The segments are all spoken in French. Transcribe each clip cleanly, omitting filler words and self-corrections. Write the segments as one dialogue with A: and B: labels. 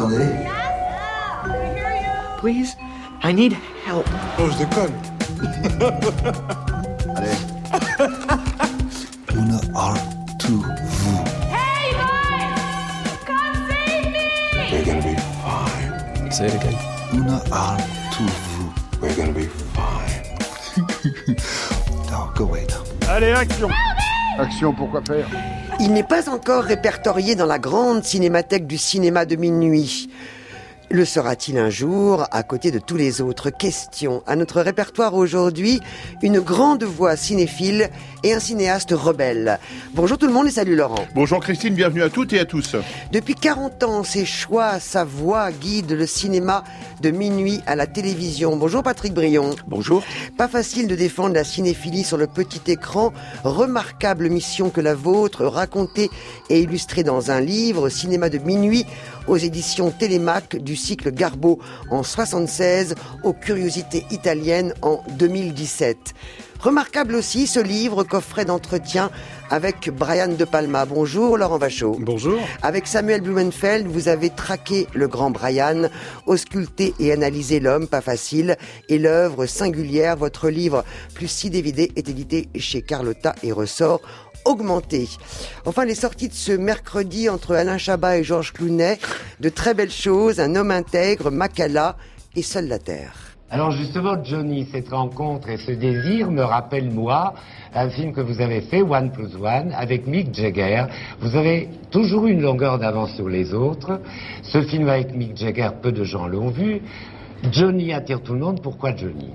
A: m'entendez?
B: Please, I need help.
C: Oh, je déconne.
A: Allez. Una are to vous.
D: Hey, boys! Come save me!
C: We're gonna be fine.
E: Say it again.
A: Una are to vous.
C: We're gonna be fine.
A: 各位的。
F: Allez, action! Action, pourquoi faire?
G: Il n'est pas encore répertorié dans la grande cinémathèque du cinéma de minuit. Le sera-t-il un jour, à côté de tous les autres? Question. À notre répertoire aujourd'hui, une grande voix cinéphile et un cinéaste rebelle. Bonjour tout le monde et salut Laurent.
F: Bonjour Christine, bienvenue à toutes et à tous.
G: Depuis 40 ans, ses choix, sa voix guident le cinéma de minuit à la télévision. Bonjour Patrick Brion.
E: Bonjour.
G: Pas facile de défendre la cinéphilie sur le petit écran. Remarquable mission que la vôtre, racontée et illustrée dans un livre, Cinéma de minuit, aux éditions Télémac, du cycle Garbo en 76 aux curiosités italiennes en 2017. Remarquable aussi ce livre, coffret d'entretien avec Brian De Palma. Bonjour Laurent Vachaud.
E: Bonjour.
G: Avec Samuel Blumenfeld, vous avez traqué le grand Brian, ausculté et analysé l'homme, pas facile, et l'œuvre singulière. Votre livre, plus 6 DVD, est édité chez Carlotta et ressort augmenté. Enfin, les sorties de ce mercredi entre Alain Chabat et Georges Clooney, de très belles choses, Un homme intègre, Makala et Seule la Terre.
H: Alors justement, Johnny, cette rencontre et ce désir me rappellent, moi, un film que vous avez fait, 1+1, avec Mick Jagger. Vous avez toujours eu une longueur d'avance sur les autres. Ce film avec Mick Jagger, peu de gens l'ont vu. Johnny attire tout le monde. Pourquoi Johnny?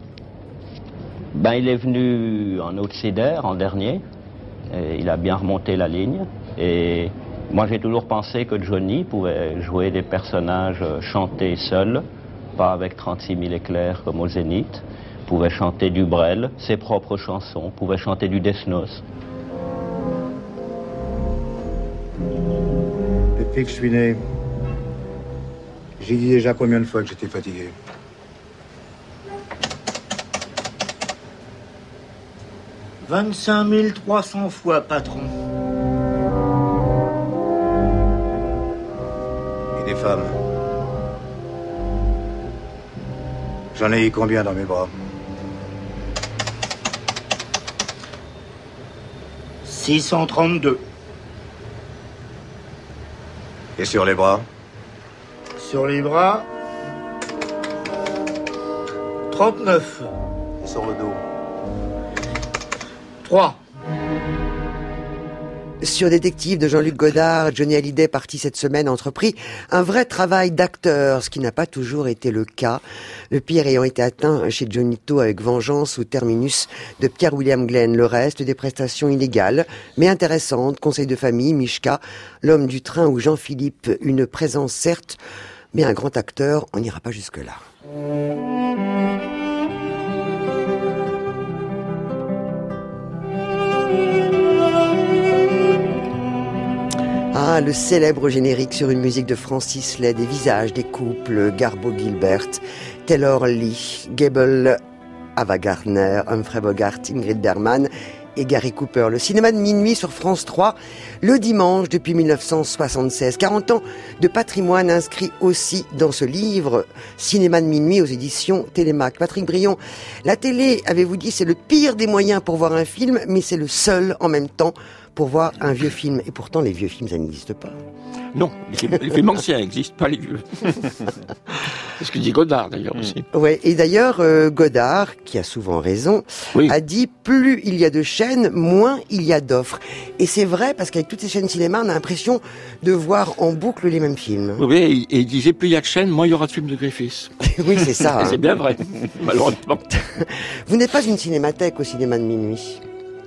I: Il est venu en outsider, en dernier. Et il a bien remonté la ligne. Et moi, j'ai toujours pensé que Johnny pouvait jouer des personnages chantés seuls, pas avec 36 000 éclairs comme au Zénith, pouvait chanter du Brel, ses propres chansons, pouvait chanter du Desnos.
J: Depuis que je suis né, j'ai dit déjà combien de fois que j'étais fatigué. « 25 300 fois, patron. » Et des femmes. J'en ai eu combien dans mes bras? 632. Et sur les bras? Sur les bras, 39. Et sur le dos? 3.
G: Sur Détective de Jean-Luc Godard, Johnny Hallyday, parti cette semaine, a entrepris un vrai travail d'acteur, ce qui n'a pas toujours été le cas. Le pire ayant été atteint chez Johnny To avec Vengeance ou Terminus de Pierre-William Glenn. Le reste, des prestations illégales, mais intéressantes. Conseil de famille, Mishka, L'homme du train ou Jean-Philippe. Une présence certes, mais un grand acteur, on n'ira pas jusque-là. Ah, le célèbre générique sur une musique de Francis Lai, des visages, des couples, Garbo-Gilbert, Taylor Lee, Gable, Ava Gardner, Humphrey Bogart, Ingrid Bergman et Gary Cooper. Le cinéma de minuit sur France 3, le dimanche depuis 1976. 40 ans de patrimoine inscrit aussi dans ce livre, Cinéma de minuit aux éditions Télémac. Patrick Brion, la télé, avez-vous dit, c'est le pire des moyens pour voir un film, mais c'est le seul en même temps pour voir un vieux film. Et pourtant, les vieux films, ça n'existe pas.
E: Non, les films anciens n'existent pas, les vieux. C'est ce que dit Godard, d'ailleurs, aussi.
G: Ouais, et d'ailleurs, Godard, qui a souvent raison, a dit « Plus il y a de chaînes, moins il y a d'offres ». Et c'est vrai, parce qu'avec toutes ces chaînes cinéma, on a l'impression de voir en boucle les mêmes films.
E: Oui, et il disait « Plus il y a de chaînes, moins il y aura de films de Griffiths ».
G: Oui, c'est ça.
E: C'est bien vrai, malheureusement.
G: Vous n'êtes pas une cinémathèque au cinéma de minuit?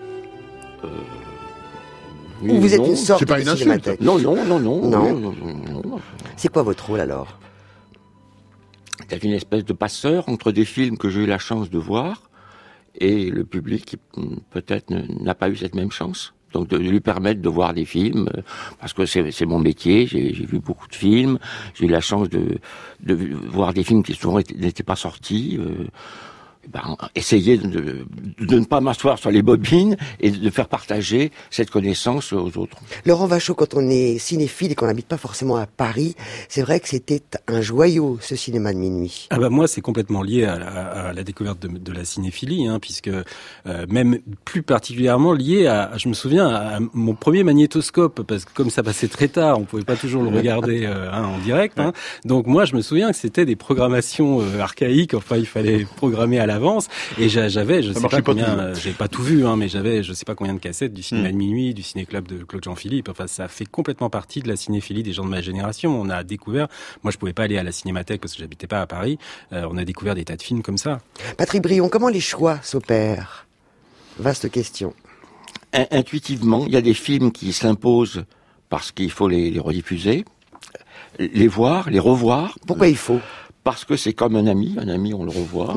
E: Oui,
G: ou vous êtes
E: non,
G: une sorte
F: c'est pas
G: de
F: une
G: cinémathèque?
E: Non.
G: Non. C'est quoi votre rôle alors?
E: C'est une espèce de passeur entre des films que j'ai eu la chance de voir et le public qui peut-être n'a pas eu cette même chance. Donc de lui permettre de voir des films, parce que c'est mon métier, j'ai vu beaucoup de films, j'ai eu la chance de voir des films qui souvent n'étaient pas sortis. essayer de ne pas m'asseoir sur les bobines et de faire partager cette connaissance aux autres.
G: Laurent Vachaud, quand on est cinéphile et qu'on n'habite pas forcément à Paris, c'est vrai que c'était un joyau, ce cinéma de minuit.
K: Ah bah moi, c'est complètement lié à la découverte de la cinéphilie, puisque même plus particulièrement lié je me souviens, à mon premier magnétoscope, parce que comme ça passait très tard, on pouvait pas toujours le regarder en direct. Donc moi, je me souviens que c'était des programmations archaïques. Enfin, il fallait programmer à l'avance, et j'avais, je sais pas combien, j'ai pas tout vu, mais j'avais, je sais pas combien de cassettes du cinéma de minuit, du ciné-club de Claude Jean-Philippe. Enfin, ça fait complètement partie de la cinéphilie des gens de ma génération. On a découvert, moi je pouvais pas aller à la cinémathèque parce que j'habitais pas à Paris, on a découvert des tas de films comme ça.
G: Patrick Brion, comment les choix s'opèrent? Vaste question.
E: Intuitivement, il y a des films qui s'imposent parce qu'il faut les rediffuser, les voir, les revoir.
G: Pourquoi il faut?
E: Parce que c'est comme un ami, on le revoit.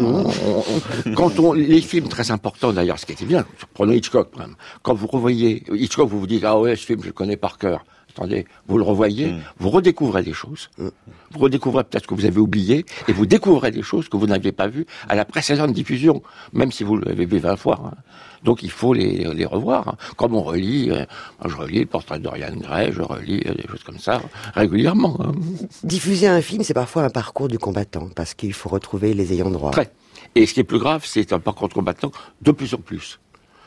E: Les films très importants d'ailleurs, ce qui était bien, prenons Hitchcock même. Quand vous revoyez Hitchcock, vous vous dites, ah ouais, ce film je le connais par cœur. Attendez, vous le revoyez, vous redécouvrez des choses. Vous redécouvrez peut-être que vous avez oublié, et vous découvrez des choses que vous n'aviez pas vues à la précédente diffusion, même si vous l'avez vu 20 fois. Donc il faut les revoir. Comme on relit, je relis le portrait de Dorian Gray, je relis des choses comme ça régulièrement. Diffuser un film, c'est parfois un parcours du combattant, parce qu'il faut retrouver les ayants droit. Très. Et ce qui est plus grave, c'est un parcours du combattant de plus en plus.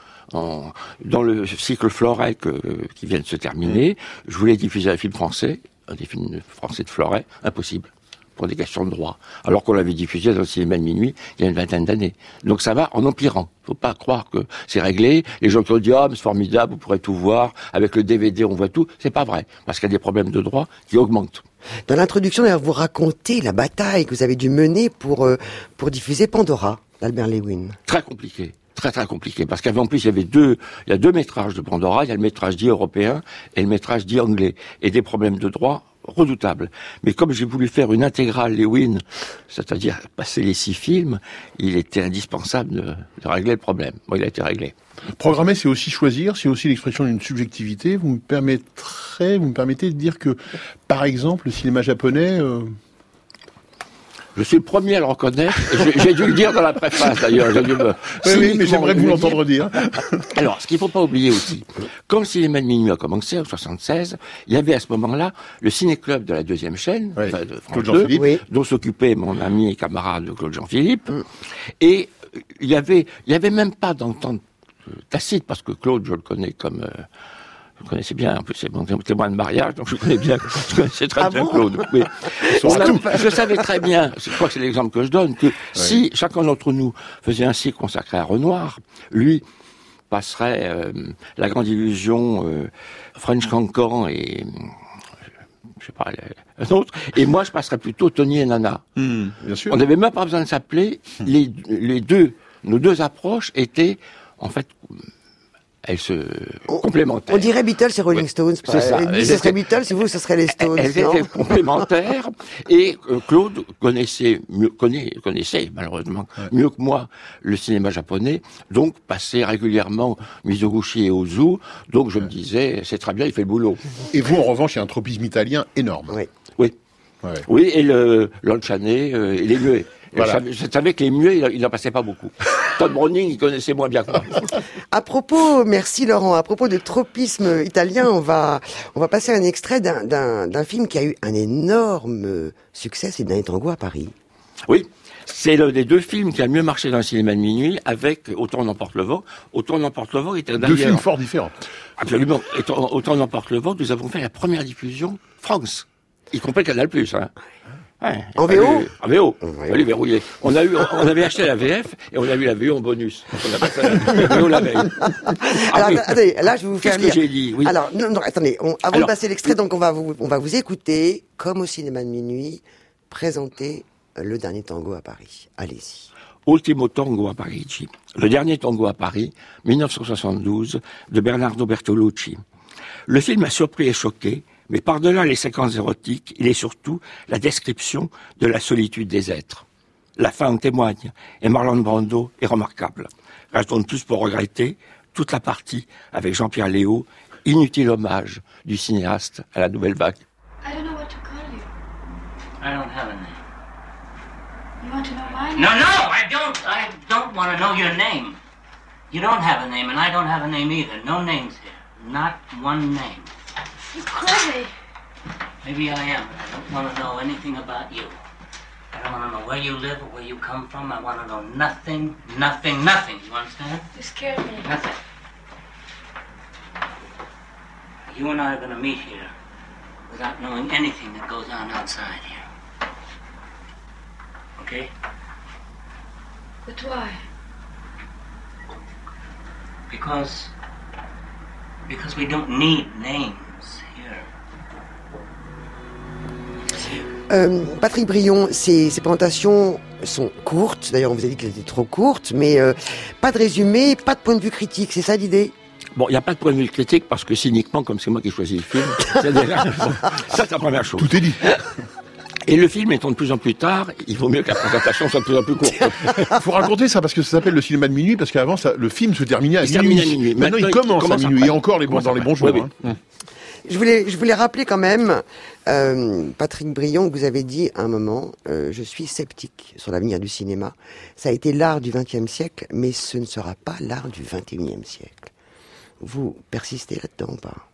E: Dans le cycle Floret qui vient de se terminer, je voulais diffuser un film français, des films français de Floret, impossible, pour des questions de droit. Alors qu'on l'avait diffusé dans le cinéma de minuit il y a une vingtaine d'années. Donc ça va en empirant. Faut pas croire que c'est réglé. Les gens qui ont dit, mais c'est formidable, vous pourrez tout voir, avec le DVD on voit tout. C'est pas vrai, parce qu'il y a des problèmes de droit qui augmentent. Dans l'introduction, d'ailleurs, vous racontez la bataille que vous avez dû mener pour diffuser Pandora, d'Albert Lewin. Très compliqué. Très très compliqué, parce qu'en plus il y a deux métrages de Pandora, il y a le métrage dit européen et le métrage dit anglais, et des problèmes de droit redoutables. Mais comme j'ai voulu faire une intégrale Lewin, c'est-à-dire passer les 6 films, il était indispensable de régler le problème. Bon, il a été réglé.
F: Programmer, c'est aussi choisir, c'est aussi l'expression d'une subjectivité. Vous me permettez de dire que, par exemple, le cinéma japonais...
E: Je suis le premier à le reconnaître. J'ai dû le dire dans la préface, d'ailleurs.
F: Oui, mais j'aimerais vous l'entendre dire.
E: Alors, ce qu'il ne faut pas oublier aussi, quand le cinéma de minuit a commencé, en 1976, il y avait à ce moment-là le ciné-club de la deuxième chaîne, de France 2, dont s'occupait mon ami et camarade Claude Jean-Philippe. Et il y avait même pas d'entente tacite, parce que Claude, je le connais comme... Vous connaissez bien, en plus c'est mon témoin de mariage, donc je connaissais très bien Claude. Mais je savais très bien, je crois que c'est l'exemple que je donne, que si chacun d'entre nous faisait un cycle consacré à Renoir, lui passerait La Grande Illusion, French Cancan et... je sais pas, un autre, et moi je passerais plutôt Tony et Nana. Bien sûr. On n'avait même pas besoin de s'appeler, nos deux approches étaient, en fait... elles se complémentaient. On dirait Beatles et Rolling Stones. C'est ça. Lui, ce serait Beatles, et vous, ce serait les Stones. Elles étaient complémentaires, et Claude connaissait malheureusement mieux que moi le cinéma japonais, donc passait régulièrement Mizoguchi et Ozu, donc je me disais, c'est très bien, il fait le boulot.
F: Et vous, en revanche, il y a un tropisme italien énorme.
E: Oui, et le Lanciané, et les muets. Voilà. Je savais que les muets, il n'en passait pas beaucoup. Todd Browning, il connaissait moins bien que moi. À propos, merci Laurent, à propos de tropisme italien, on va passer un extrait d'un film qui a eu un énorme succès, c'est Le Dernier Tango à Paris. Oui, c'est l'un des 2 films qui a mieux marché dans le cinéma de minuit, avec Autant n'emporte le vent. Autant n'emporte le vent était d'ailleurs...
F: 2 films fort différents.
E: Absolument. Autant n'emporte le vent, nous avons fait la première diffusion France, y compris Canal+. Ouais, en VO? En VO. Fallait verrouiller. On avait acheté la VF et on a eu la VO en bonus. Donc on a passé la VO la veille. Alors, attendez, là, je vais vous faire lire. Qu'est-ce que j'ai dit? Oui. Alors, non, attendez. Avant de passer l'extrait, donc on va vous écouter, comme au cinéma de minuit, présenter Le Dernier Tango à Paris. Allez-y. Ultimo Tango a Parigi. Le Dernier Tango à Paris, 1972, de Bernardo Bertolucci. Le film a surpris et choqué, mais par-delà les séquences érotiques, il est surtout la description de la solitude des êtres. La fin en témoigne, et Marlon Brando est remarquable. Restons de plus pour regretter toute la partie avec Jean-Pierre Léaud, inutile hommage du cinéaste à la nouvelle vague.
D: I don't know what to call you.
L: I don't have a name.
D: You want to know my
L: No, I don't want to know your name. You don't have a name, and I don't have a name either. No names here. Not one name.
D: You're crazy.
L: Maybe I am, but I don't want to know anything about you. I don't want to know where you live or where you come from. I want to know nothing. You understand?
D: You scared me.
L: Nothing. You and I are going to meet here without knowing anything that goes on outside here. Okay?
D: But why?
L: Because we don't need names here.
G: Patrick Brion, ces présentations sont courtes. D'ailleurs, on vous a dit qu'elles étaient trop courtes, mais pas de résumé, pas de point de vue critique. C'est ça l'idée?
E: Bon, il n'y a pas de point de vue critique parce que cyniquement, comme c'est moi qui choisis le film, c'est déjà, bon, ça c'est la première chose.
F: Tout est dit.
E: Et le film étant de plus en plus tard, il vaut mieux que la présentation soit de plus en plus courte.
F: Il faut raconter ça parce que ça s'appelle le cinéma de minuit, parce qu'avant le film se terminait à minuit. Maintenant il commence à minuit, et encore dans les bons jours.
E: Oui.
F: Hein.
G: Je voulais rappeler quand même, Patrick Brion, que vous avez dit à un moment, je suis sceptique sur l'avenir du cinéma. Ça a été l'art du XXe siècle, mais ce ne sera pas l'art du XXIe siècle. Vous persistez là-dedans ou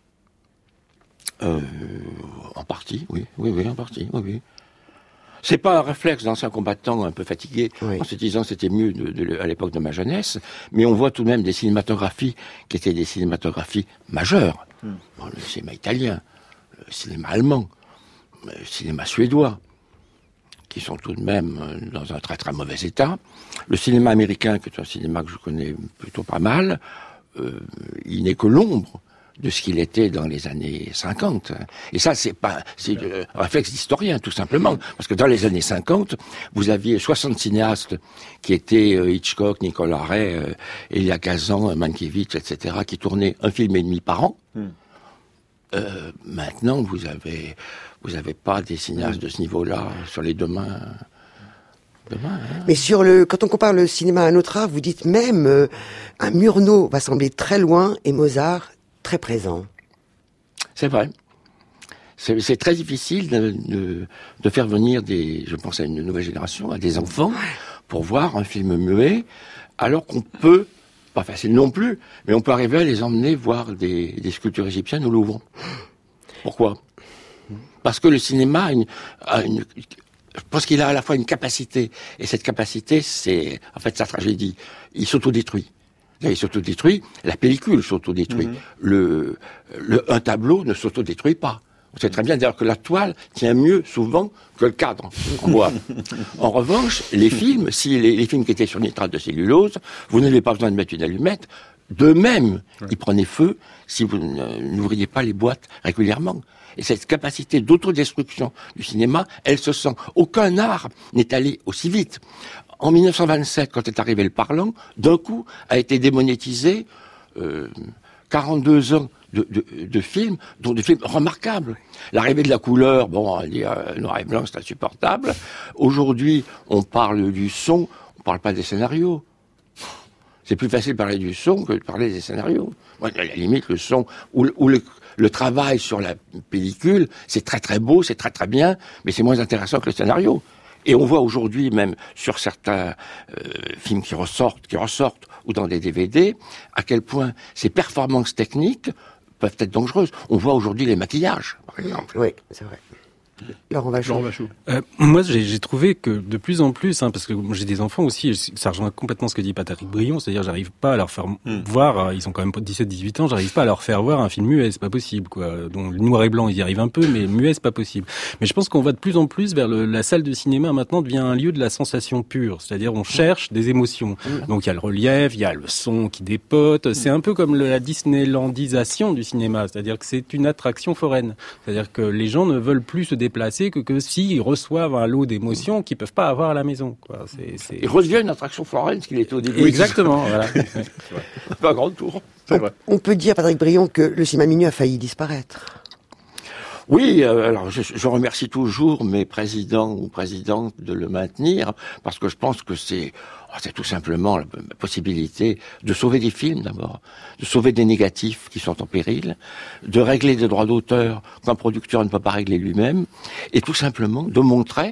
G: pas?
E: En partie, oui, en partie, oui. C'est pas un réflexe d'anciens combattants un peu fatigués, en se disant c'était mieux à l'époque de ma jeunesse, mais on voit tout de même des cinématographies qui étaient des cinématographies majeures. Bon, le cinéma italien, le cinéma allemand, le cinéma suédois, qui sont tout de même dans un très très mauvais état. Le cinéma américain, qui est un cinéma que je connais plutôt pas mal, il n'est que l'ombre de ce qu'il était dans les années 50. Et ça, c'est un réflexe d'historien, tout simplement. Parce que dans les années 50, vous aviez 60 cinéastes qui étaient Hitchcock, Nicolas Ray, Elia Kazan, Mankiewicz, etc., qui tournaient un film et demi par an. Maintenant, vous avez pas des cinéastes de ce niveau-là sur les deux mains.
G: Mais quand on compare le cinéma à un autre art, vous dites même un Murnau va sembler très loin et Mozart très présent.
E: C'est vrai. C'est très difficile de faire venir je pense à une nouvelle génération, à des enfants, pour voir un film muet, alors qu'on peut, pas facile non plus, mais on peut arriver à les emmener voir des sculptures égyptiennes au Louvre. Pourquoi? Parce que le cinéma je pense qu'il a à la fois une capacité, et cette capacité, c'est en fait sa tragédie. Il s'autodétruit. Là, il s'autodétruit, la pellicule s'autodétruit. Un tableau ne s'autodétruit pas. On sait très bien d'ailleurs que la toile tient mieux souvent que le cadre en bois. En revanche, les films, si les films qui étaient sur nitrate de cellulose, vous n'avez pas besoin de mettre une allumette. D'eux-mêmes, ils prenaient feu si vous n'ouvriez pas les boîtes régulièrement. Et cette capacité d'autodestruction du cinéma, elle se sent. Aucun art n'est allé aussi vite. En 1927, quand est arrivé le parlant, d'un coup a été démonétisé 42 ans de films, dont des films remarquables. L'arrivée de la couleur, bon, noir et blanc, c'est insupportable. Aujourd'hui, on parle du son, on parle pas des scénarios. C'est plus facile de parler du son que de parler des scénarios. Moi, à la limite, le son ou le travail sur la pellicule, c'est très très beau, c'est très très bien, mais c'est moins intéressant que le scénario. Et on voit aujourd'hui, même sur certains films qui ressortent, ou dans des DVD, à quel point ces performances techniques peuvent être dangereuses. On voit aujourd'hui les maquillages, par exemple.
G: Oui, c'est vrai. Laurent Vachon.
K: Moi, j'ai trouvé que de plus en plus, parce que j'ai des enfants aussi, ça rejoint complètement ce que dit Patrick Brion, c'est-à-dire j'arrive pas à leur faire voir, ils ont quand même 17-18 ans, j'arrive pas à leur faire voir un film muet, c'est pas possible, quoi. Donc le noir et blanc, ils y arrivent un peu, mais muet, c'est pas possible. Mais je pense qu'on va de plus en plus vers la salle de cinéma maintenant devient un lieu de la sensation pure, c'est-à-dire on cherche des émotions. Donc il y a le relief, il y a le son qui dépote, c'est un peu comme la Disneylandisation du cinéma, c'est-à-dire que c'est une attraction foraine. C'est-à-dire que les gens ne veulent plus se déplacer que s'ils reçoivent un lot d'émotions qu'ils peuvent pas avoir à la maison, quoi.
E: Il redevient une attraction foraine, ce qu'il était au début.
K: Exactement, voilà.
E: Pas un grand tour.
G: On peut dire, Patrick Brion, que le cinéma minuit a failli disparaître.
E: Oui, alors je remercie toujours mes présidents ou présidentes de le maintenir, parce que je pense que c'est tout simplement la possibilité de sauver des films d'abord, de sauver des négatifs qui sont en péril, de régler des droits d'auteur qu'un producteur ne peut pas régler lui-même, et tout simplement de montrer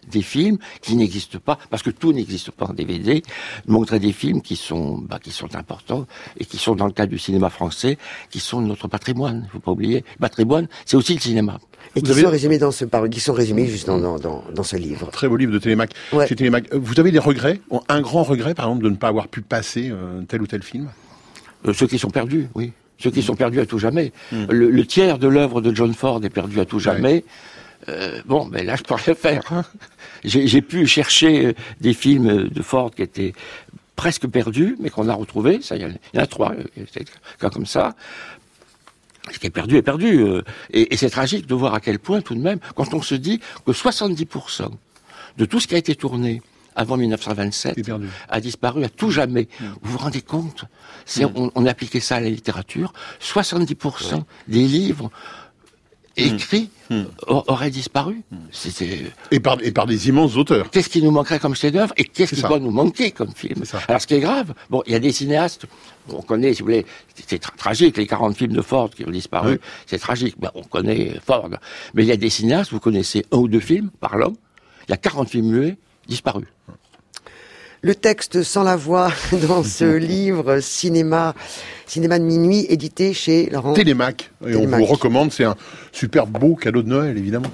E: des films qui n'existent pas, parce que tout n'existe pas en DVD, montrer des films qui sont importants et qui sont, dans le cadre du cinéma français, qui sont notre patrimoine. Il faut pas oublier. Patrimoine, c'est aussi le cinéma.
G: Et qui sont résumés juste dans ce livre.
F: Très beau livre de Télémac.
G: Ouais.
F: Chez Télémac. Vous avez des regrets? Un grand regret, par exemple, de ne pas avoir pu passer tel ou tel film?
E: Ceux qui sont perdus, oui. Ceux qui sont perdus à tout jamais. Le tiers de l'œuvre de John Ford est perdu à tout jamais. Mais là, je peux rien faire. Hein. J'ai pu chercher des films de Ford qui étaient presque perdus, mais qu'on a retrouvés. Ça, il y en a 3, cas comme ça. Ce qui est perdu est perdu. Et c'est tragique de voir à quel point, tout de même, quand on se dit que 70% de tout ce qui a été tourné avant 1927 a disparu à tout jamais. Vous vous rendez compte? On appliquait ça à la littérature. 70% des livres écrits auraient disparu.
F: Et par des immenses auteurs.
E: Qu'est-ce qui nous manquerait comme chef-d'œuvre et qu'est-ce qui doit nous manquer comme film? Alors, ce qui est grave, il y a des cinéastes, on connaît, si vous voulez, c'est tragique, les 40 films de Ford qui ont disparu, c'est tragique. On connaît Ford. Mais il y a des cinéastes, vous connaissez 1 ou 2 films par l'homme, il y a 40 films muets disparus.
G: Le texte sans la voix dans ce livre Cinéma de minuit, édité chez Laurent
F: Télémac. Et on vous recommande, c'est un super beau cadeau de Noël, évidemment.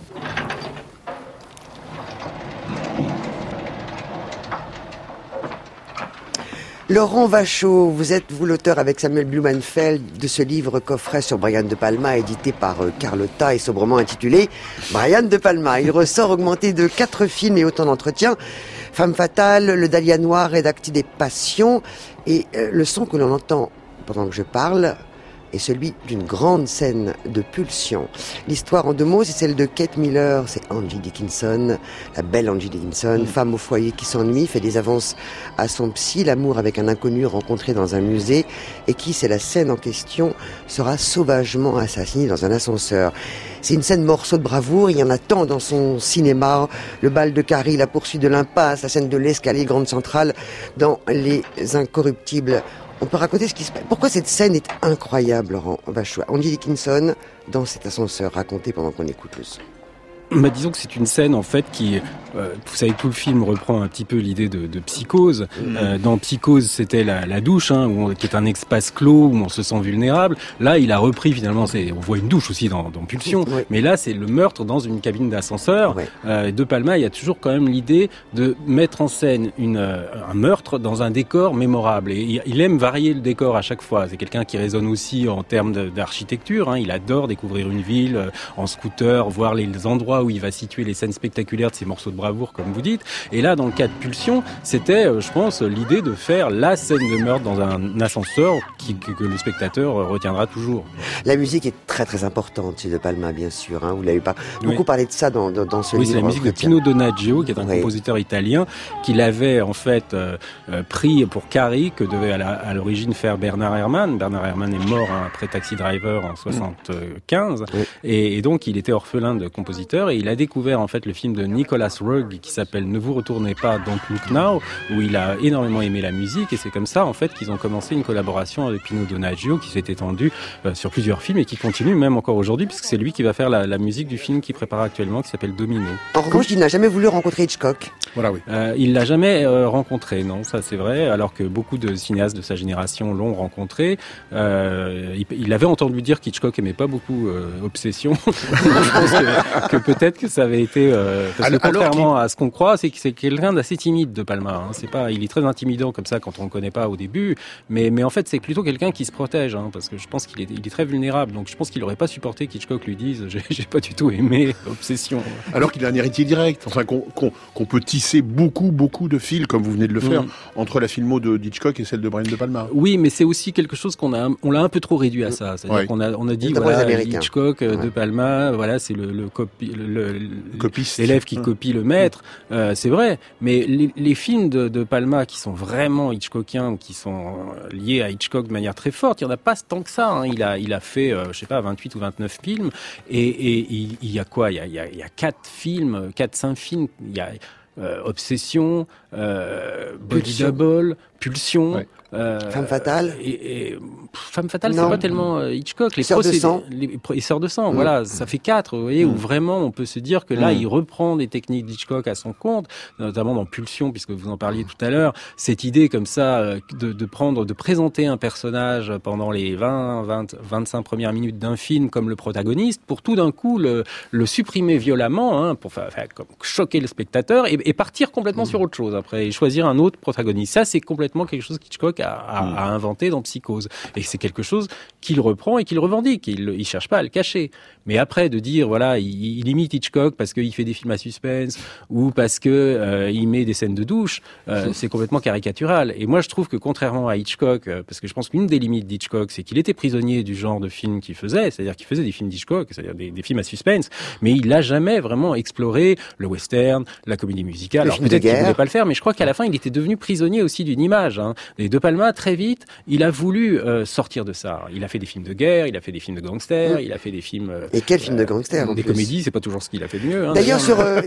G: Laurent Vachaud, vous êtes, vous, l'auteur avec Samuel Blumenfeld de ce livre coffret sur Brian De Palma, édité par Carlotta et sobrement intitulé Brian De Palma. Il ressort augmenté de 4 films et autant d'entretiens. Femme fatale, Le Dahlia noir, Rédacti des passions. Et le son que l'on entend pendant que je parle est celui d'une grande scène de pulsion. L'histoire en 2 mots, c'est celle de Kate Miller, c'est Angie Dickinson, la belle Angie Dickinson, femme au foyer qui s'ennuie, fait des avances à son psy, l'amour avec un inconnu rencontré dans un musée, et qui, c'est la scène en question, sera sauvagement assassiné dans un ascenseur. C'est une scène morceau de bravoure, il y en a tant dans son cinéma, le bal de Carrie, la poursuite de l'impasse, la scène de l'escalier grande centrale, dans Les Incorruptibles. On peut raconter ce qui se passe. Pourquoi cette scène est incroyable, Laurent Vachaud? Angie Dickinson, dans cet ascenseur, raconté pendant qu'on écoute le son.
K: Disons que c'est une scène en fait qui, vous savez, tout le film reprend un petit peu l'idée de Psychose. Dans Psychose, c'était la douche, qui est un espace clos où on se sent vulnérable. Là, il a repris finalement, on voit une douche aussi dans Pulsion, mais là, c'est le meurtre dans une cabine d'ascenseur. De Palma, il y a toujours quand même l'idée de mettre en scène un meurtre dans un décor mémorable. Et il aime varier le décor à chaque fois. C'est quelqu'un qui raisonne aussi en termes d'architecture. Il adore découvrir une ville en scooter, voir les endroits où il va situer les scènes spectaculaires de ces morceaux de bravoure, comme vous dites. Et là, dans le cas de Pulsion, c'était, je pense, l'idée de faire la scène de meurtre dans un ascenseur que le spectateur retiendra toujours.
G: La musique est très très importante chez De Palma, bien sûr. Vous l'avez beaucoup parlé de ça dans ce livre.
K: Oui, c'est la musique de Pino Donaggio, qui est un compositeur italien, qu'il avait en fait pris pour Carrie, que devait à l'origine faire Bernard Herrmann. Bernard Herrmann est mort après Taxi Driver en 75, et donc il était orphelin de compositeur. Et il a découvert en fait le film de Nicholas Roeg qui s'appelle Ne vous retournez pas, Don't Look Now, où il a énormément aimé la musique, et c'est comme ça en fait qu'ils ont commencé une collaboration avec Pino Donaggio qui s'est étendue sur plusieurs films et qui continue même encore aujourd'hui, puisque c'est lui qui va faire la musique du film qu'il prépare actuellement, qui s'appelle Domino.
G: En revanche, il n'a jamais voulu rencontrer Hitchcock.
F: Voilà, oui.
K: Il l'a jamais rencontré, non, ça c'est vrai, alors que beaucoup de cinéastes de sa génération l'ont rencontré. Il avait entendu dire qu'Hitchcock aimait pas beaucoup Obsession. Je pense que peut-être que ça avait été parce que contrairement à ce qu'on croit, c'est quelqu'un d'assez timide, De Palma. C'est pas, il est très intimidant comme ça quand on le connaît pas au début, mais en fait c'est plutôt quelqu'un qui se protège, parce que je pense qu'il est très vulnérable. Donc je pense qu'il aurait pas supporté qu'Hitchcock lui dise j'ai pas du tout aimé Obsession.
F: Alors qu'il a un héritier direct, enfin qu'on peut tisser beaucoup de fils comme vous venez de le faire entre la filmo de Hitchcock et celle de Brian De Palma.
K: Oui, mais c'est aussi quelque chose on l'a un peu trop réduit à ça. C'est-à-dire qu'on a dit voilà, Hitchcock, De Palma, voilà, c'est le copiste, l'élève qui copie le maître. C'est vrai, mais les films de Palma qui sont vraiment Hitchcockiens ou qui sont liés à Hitchcock de manière très forte, il y en a pas tant que ça. Il a fait, je sais pas, 28 ou 29 films, et il y a quoi? Il y a 4 films, 4-5 films. Il y a Obsession, Body Double, Pulsion.
G: Ouais. Femme fatale.
K: Femme fatale, c'est pas tellement Hitchcock. Les Sœurs de sang. Les Sœurs de sang, voilà, ça fait 4, vous voyez, où vraiment on peut se dire que là, il reprend des techniques d'Hitchcock à son compte, notamment dans Pulsion, puisque vous en parliez tout à l'heure, cette idée comme ça de présenter un personnage pendant les 25 premières minutes d'un film comme le protagoniste, pour tout d'un coup le supprimer violemment, pour comme choquer le spectateur et partir complètement sur autre chose après, et choisir un autre protagoniste. Ça, c'est complètement quelque chose qu'Hitchcock a inventé dans Psychose. Et c'est quelque chose qu'il reprend et qu'il revendique. Il cherche pas à le cacher. Mais après, de dire, voilà, il imite Hitchcock parce qu'il fait des films à suspense ou parce que il met des scènes de douche, c'est complètement caricatural. Et moi, je trouve que contrairement à Hitchcock, parce que je pense qu'une des limites d'Hitchcock, c'est qu'il était prisonnier du genre de film qu'il faisait, c'est-à-dire qu'il faisait des films d'Hitchcock, c'est-à-dire des films à suspense, mais il n'a jamais vraiment exploré le western, la comédie musicale. Alors peut-être qu'il voulait pas le faire, mais je crois qu'à la fin, il était devenu prisonnier aussi d'une image. Et De Palma, très vite, il a voulu sortir de ça. Il a fait des films de guerre, il a fait des films de gangsters, il a fait des films...
G: Et quels films de gangsters?
K: Des comédies, c'est pas toujours ce qu'il a fait de mieux.
G: D'ailleurs,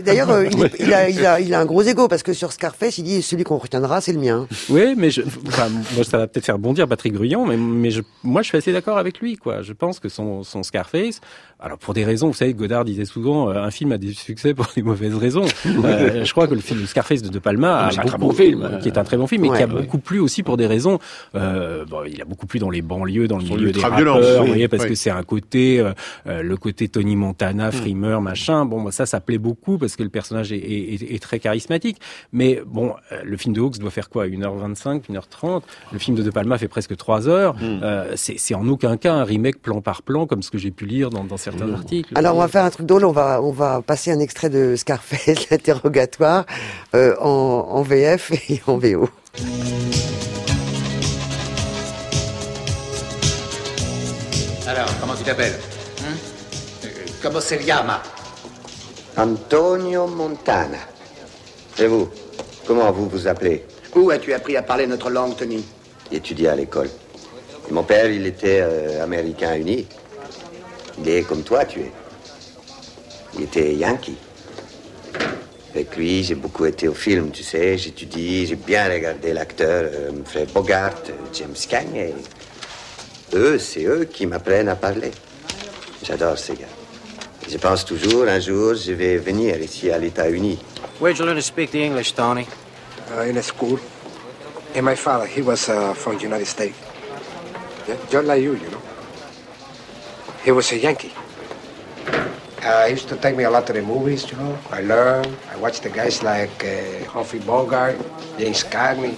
G: il a un gros ego, parce que sur Scarface, il dit, celui qu'on retiendra, c'est le mien.
K: Oui, mais moi, ça va peut-être faire bondir Patrick Gruyon, mais moi, je suis assez d'accord avec lui, quoi. Je pense que son Scarface, alors pour des raisons, vous savez, Godard disait souvent, un film a des succès pour des mauvaises raisons. Je crois que le film Scarface de Palma,
E: c'est un très bon film,
K: qui est un très bon film, mais qui a beaucoup plu aussi pour des raisons. Il a beaucoup plu dans les banlieues, dans le milieu des rappeurs, vous voyez, parce que c'est un côté, le côté Tony Montana, frimeur, machin. Bon, ça plaît beaucoup parce que le personnage est très charismatique. Mais bon, le film de Hawks doit faire quoi, 1h25, 1h30. Le film de Palma fait presque 3 heures. C'est en aucun cas un remake plan par plan comme ce que j'ai pu lire dans certains articles.
G: Alors on va faire un truc drôle, on va passer un extrait de Scarface, l'interrogatoire, en VF et en VO.
M: Alors, comment tu t'appelles? Comment se llama?
J: Antonio Montana. Et vous? Comment vous vous appelez?
M: Où as-tu appris à parler notre langue, Tony?
J: J'étudiais à l'école. Et mon père, il était américain uni. Il est comme toi, tu es. Il était Yankee. Avec lui, j'ai beaucoup été au film, tu sais. J'étudie, j'ai bien regardé l'acteur Fred Bogart, James Cagney. Et c'est eux qui m'apprennent à parler. J'adore ces gars. Je pense toujours, un jour, je vais venir ici à l'États-Unis.
M: Where'd you learn to speak the English, Tony?
N: In a school. And my father, he was from the United States. Yeah? Just like you know. He was a Yankee. He used to take me a lot to the movies, you know. I learned. I watched the guys like Humphrey Bogart, James Cagney.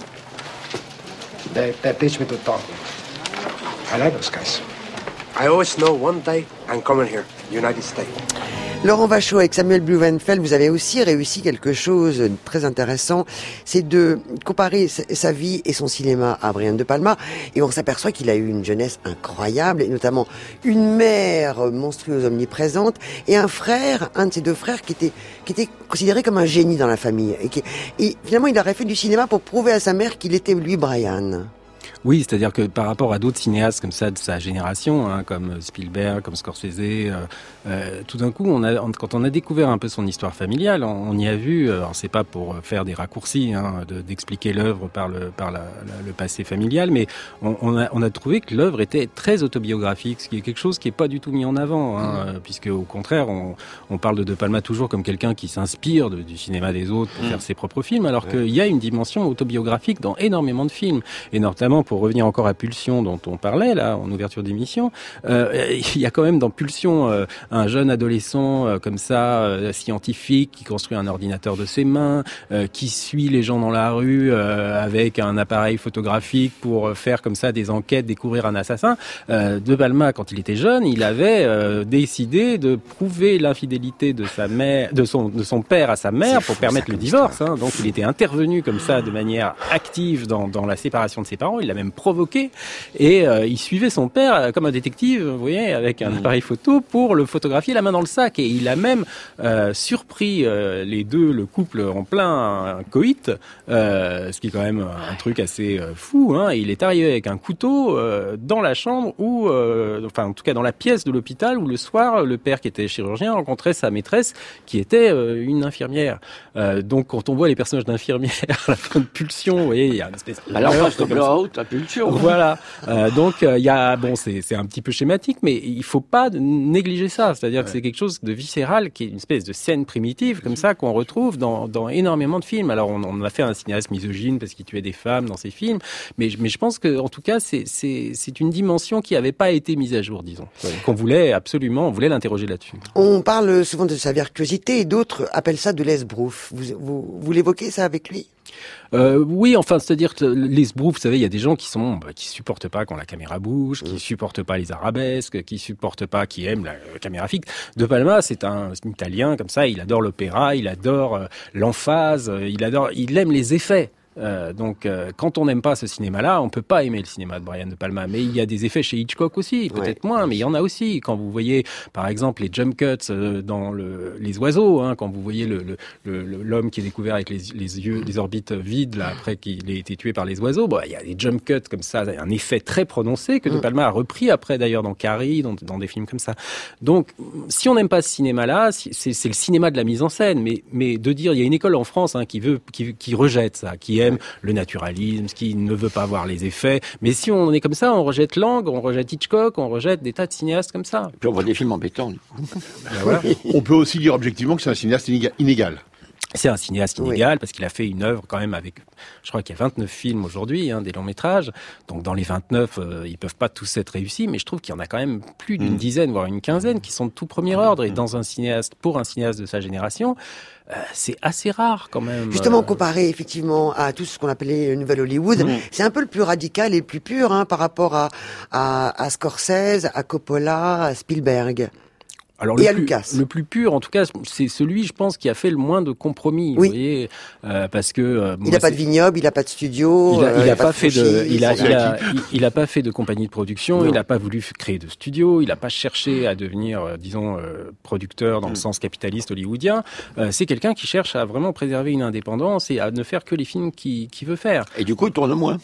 N: They teach me to talk. I like those guys. I always know one day I'm coming here, United States.
G: Laurent Vachaud, avec Samuel Blumenfeld, vous avez aussi réussi quelque chose de très intéressant, c'est de comparer sa vie et son cinéma à Brian De Palma, et on s'aperçoit qu'il a eu une jeunesse incroyable, et notamment une mère monstrueuse omniprésente, et un frère, un de ses deux frères, qui était considéré comme un génie dans la famille, et finalement il aurait fait du cinéma pour prouver à sa mère qu'il était lui Brian.
K: Oui, c'est-à-dire que par rapport à d'autres cinéastes comme ça de sa génération, comme Spielberg, comme Scorsese, tout d'un coup, quand on a découvert un peu son histoire familiale, on y a vu, alors c'est pas pour faire des raccourcis, d'expliquer l'œuvre par le passé familial, mais on a trouvé que l'œuvre était très autobiographique, ce qui est quelque chose qui est pas du tout mis en avant, puisque au contraire, on parle de Palma toujours comme quelqu'un qui s'inspire du cinéma des autres pour faire ses propres films, alors qu'il y a une dimension autobiographique dans énormément de films, et notamment pour revenir encore à Pulsion dont on parlait là en ouverture d'émission, il y a quand même dans Pulsion un jeune adolescent comme ça, scientifique, qui construit un ordinateur de ses mains, qui suit les gens dans la rue avec un appareil photographique pour faire comme ça des enquêtes, découvrir un assassin. De Palma, quand il était jeune, il avait décidé de prouver l'infidélité de sa mère, de son père à sa mère pour permettre le divorce. Donc il était intervenu comme ça de manière active dans la séparation de ses parents. Il l'a même même provoqué. Et il suivait son père comme un détective, vous voyez, avec un appareil photo pour le photographier la main dans le sac. Et il a même surpris les deux, le couple en plein coït, ce qui est quand même un truc assez fou. Hein. Il est arrivé avec un couteau dans la chambre où, enfin en tout cas dans la pièce de l'hôpital où le soir, le père qui était chirurgien rencontrait sa maîtresse qui était une infirmière. Donc quand on voit les personnages d'infirmières à la fin de Pulsion, vous voyez, il y a une espèce de...
E: Alors post blowout à Pulsion.
K: Voilà. Donc il y a, bon, c'est un petit peu schématique, mais il faut pas négliger ça. C'est-à-dire que c'est quelque chose de viscéral, qui est une espèce de scène primitive comme ça qu'on retrouve dans énormément de films. Alors on a fait un cinéaste misogyne parce qu'il tuait des femmes dans ses films, mais je pense que en tout cas c'est une dimension qui avait pas été mise à jour, disons, qu'on voulait absolument, on voulait l'interroger là-dessus.
G: On parle souvent de sa virtuosité et d'autres appellent ça de l'esbrouf. Vous l'évoquez ça avec lui?
K: Oui, enfin, c'est-à-dire que les sbroufs, vous savez, il y a des gens qui supportent pas quand la caméra bouge, qui supportent pas les arabesques, qui aiment la caméra fixe. De Palma, c'est un Italien comme ça, il adore l'opéra, il adore l'emphase, il aime les effets. Donc, quand on n'aime pas ce cinéma-là, on peut pas aimer le cinéma de Brian De Palma. Mais il y a des effets chez Hitchcock aussi, peut-être moins, mais il y en a aussi. Quand vous voyez, par exemple, les jump cuts dans les oiseaux, hein, quand vous voyez l'homme qui est découvert avec les orbites vides là après qu'il ait été tué par les oiseaux, il y a des jump cuts comme ça, un effet très prononcé que De Palma a repris après d'ailleurs dans Carrie, dans des films comme ça. Donc, si on n'aime pas ce cinéma-là, c'est le cinéma de la mise en scène. Mais de dire, il y a une école en France hein, qui rejette ça, qui aime le naturalisme, qui ne veut pas voir les effets. Mais si on est comme ça, on rejette Lang, on rejette Hitchcock, on rejette des tas de cinéastes comme ça.
E: Et puis on voit des films embêtants, du coup.
F: Voilà. On peut aussi dire objectivement que c'est un cinéaste inégal.
K: C'est un cinéaste inégal parce qu'il a fait une œuvre quand même avec, je crois qu'il y a 29 films aujourd'hui, hein, des longs métrages. Donc dans les 29, ils peuvent pas tous être réussis, mais je trouve qu'il y en a quand même plus d'une dizaine, voire une quinzaine qui sont de tout premier ordre. Et pour un cinéaste de sa génération, c'est assez rare quand même.
G: Justement, comparé effectivement à tout ce qu'on appelait le Nouvel Hollywood, c'est un peu le plus radical et le plus pur par rapport à Scorsese, à Coppola, à Spielberg.
K: Alors le plus pur, en tout cas, c'est celui, je pense, qui a fait le moins de compromis. Vous voyez, parce que
G: il n'a pas de vignoble, il n'a pas de studio,
K: il n'a pas fait de compagnie de production, il n'a pas voulu créer de studio, il n'a pas cherché à devenir, disons, producteur dans le sens capitaliste hollywoodien. C'est quelqu'un qui cherche à vraiment préserver une indépendance et à ne faire que les films qu'il veut faire.
E: Et du coup, il tourne moins.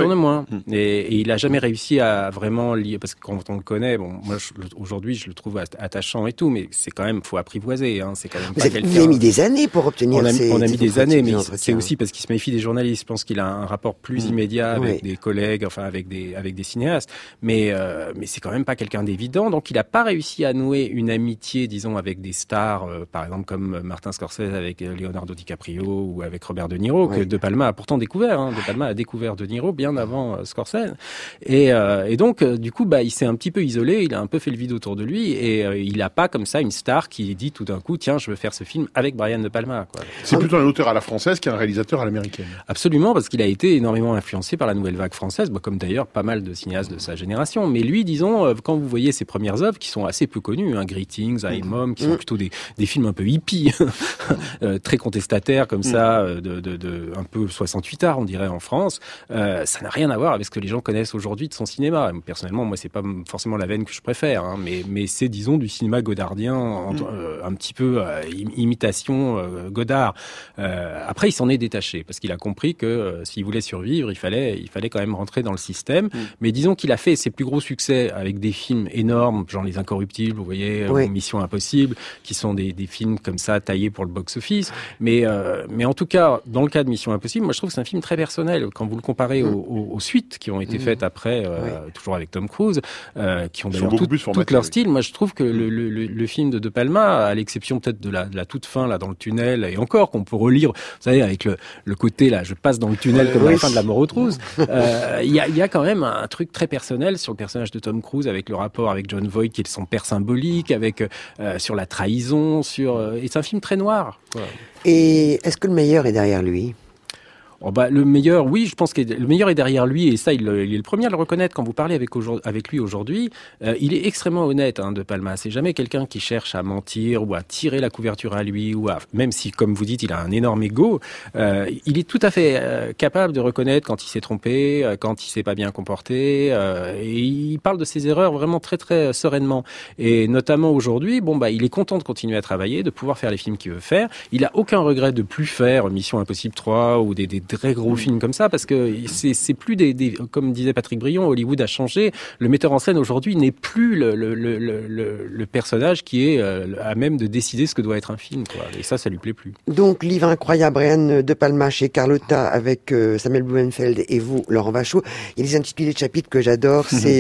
K: Et il a jamais réussi à vraiment lier, parce que quand on le connaît, bon, moi aujourd'hui, je le trouve attachant et tout, mais c'est quand même, faut apprivoiser, hein, c'est quand même pas quelqu'un...
G: Vous avez mis des années pour obtenir
K: on a mis des années, mais c'est aussi parce qu'il se méfie des journalistes. Je pense qu'il a un rapport plus immédiat avec des collègues, enfin, avec des cinéastes. Mais c'est quand même pas quelqu'un d'évident. Donc, il a pas réussi à nouer une amitié, disons, avec des stars, par exemple, comme Martin Scorsese avec Leonardo DiCaprio ou avec Robert De Niro, que De Palma a pourtant découvert, hein. De Palma a découvert De Niro bien avant Scorsese. Et donc, du coup, il s'est un petit peu isolé, il a un peu fait le vide autour de lui et il a pas comme ça une star qui dit tout d'un coup, tiens, je veux faire ce film avec Brian De Palma, quoi.
F: C'est plutôt un auteur à la française qu'un réalisateur à l'américaine.
K: Absolument, parce qu'il a été énormément influencé par la nouvelle vague française, comme d'ailleurs pas mal de cinéastes de sa génération. Mais lui, disons, quand vous voyez ses premières œuvres, qui sont assez peu connues, hein, Greetings, I'm Mom, qui sont plutôt des films un peu hippies, très contestataires comme ça, un peu 68 art, on dirait en France, ça n'a rien à voir avec ce que les gens connaissent aujourd'hui de son cinéma. Personnellement, moi, c'est pas forcément la veine que je préfère, hein, mais c'est, disons, du cinéma godardien, un petit peu imitation Godard. Après, il s'en est détaché parce qu'il a compris que s'il voulait survivre, il fallait quand même rentrer dans le système. Mais disons qu'il a fait ses plus gros succès avec des films énormes, genre Les Incorruptibles, vous voyez, Mission Impossible, qui sont des films comme ça taillés pour le box-office. Mais en tout cas, dans le cas de Mission Impossible, moi je trouve que c'est un film très personnel quand vous le comparez aux suites qui ont été faites après, toujours avec Tom Cruise, qui ont d'ailleurs tout leur style. Moi, je trouve que le film de Palma, à l'exception peut-être de la toute fin là dans le tunnel, et encore qu'on peut relire, vous savez, avec le côté là, je passe dans le tunnel comme à la fin de La Mort aux trousses. Il y a quand même un truc très personnel sur le personnage de Tom Cruise, avec le rapport avec John Voight qui est son père symbolique, avec sur la trahison, et c'est un film très noir.
G: Et est-ce que le meilleur est derrière lui?
K: Le meilleur, oui, je pense que le meilleur est derrière lui, et ça, il est le premier à le reconnaître. Quand vous parlez avec lui aujourd'hui, il est extrêmement honnête, De Palma. C'est jamais quelqu'un qui cherche à mentir ou à tirer la couverture à lui, même si, comme vous dites, il a un énorme ego. Il est tout à fait capable de reconnaître quand il s'est trompé, quand il s'est pas bien comporté, et il parle de ses erreurs vraiment très très sereinement. Et notamment aujourd'hui, il est content de continuer à travailler, de pouvoir faire les films qu'il veut faire. Il a aucun regret de plus faire Mission Impossible 3 ou des très gros films comme ça, parce que c'est plus comme disait Patrick Brion, Hollywood a changé. Le metteur en scène aujourd'hui n'est plus le personnage qui est à même de décider ce que doit être un film, quoi. Et ça lui plaît plus.
G: Donc, livre incroyable, Brian De Palma chez Carlotta avec Samuel Blumenfeld et vous, Laurent Vachaud. Il y a des intitulés de chapitres que j'adore. C'est